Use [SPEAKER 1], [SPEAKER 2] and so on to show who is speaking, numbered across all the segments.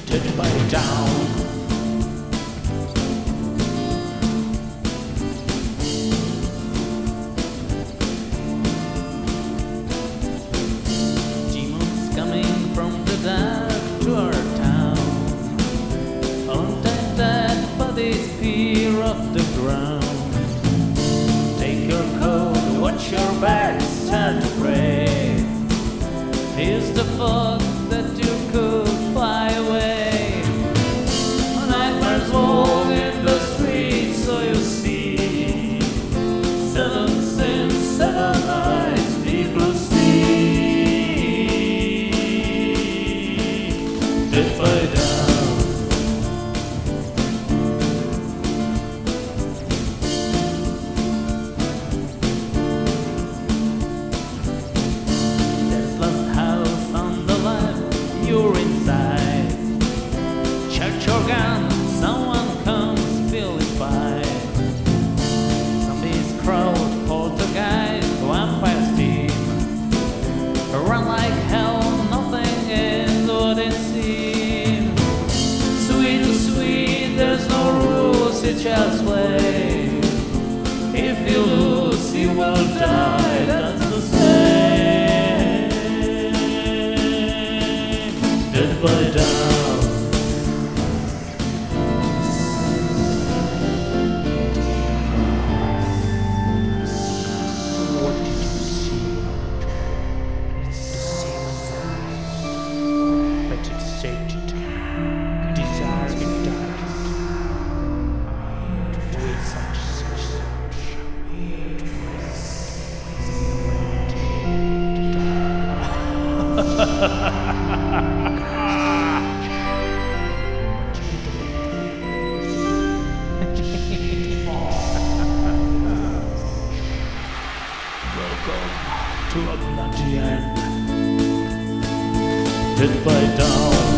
[SPEAKER 1] dead by down. Demons coming from the dark to our town. Undead dead bodies peer off the ground. Take your coat, watch your back, start to pray. Here's the thought that you could fly away. Nightmares walk in the streets, so you see. 7 sins, 7 nights, people see. Dead by down. You're inside. Church your gun, someone comes, feel it fight. Zombies crowd, poltergeist, vampire steam. Run like hell, nothing is what it seems. Sweet to sweet, there's no rules, it's just play. If you lose, you will die, that's the same. Dead by down. What did you see? It's the same as I. But it's sated. Desire it dies. To waste such. Welcome to a bloody end. Dead by down.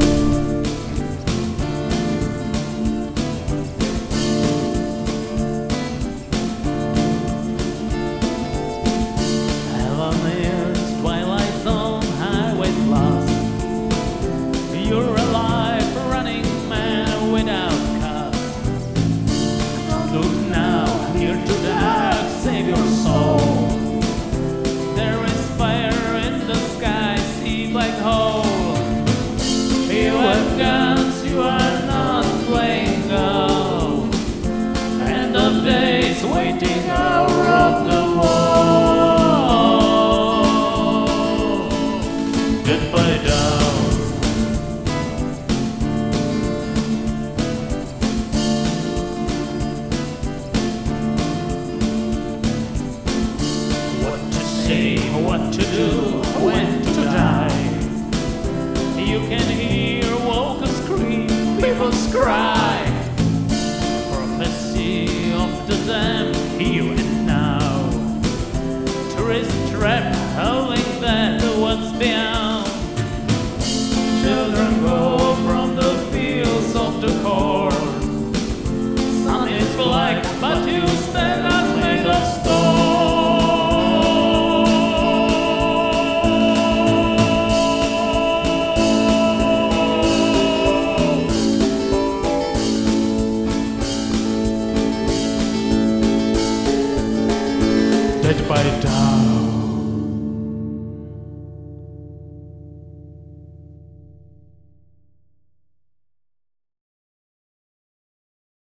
[SPEAKER 1] Heaven is twilight zone, highways lost. You're alive, running man without cost. Don't look now, here to dark, save your soul. There is fire in the sky, see black hole. You have guns, you are not playing go. End of days, waiting hour of the war. Dead by down. What to do, when to die. You can hear walkers scream, people cry. Prophecy of the damned, here and now. Tourist trap, howling that what's beyond.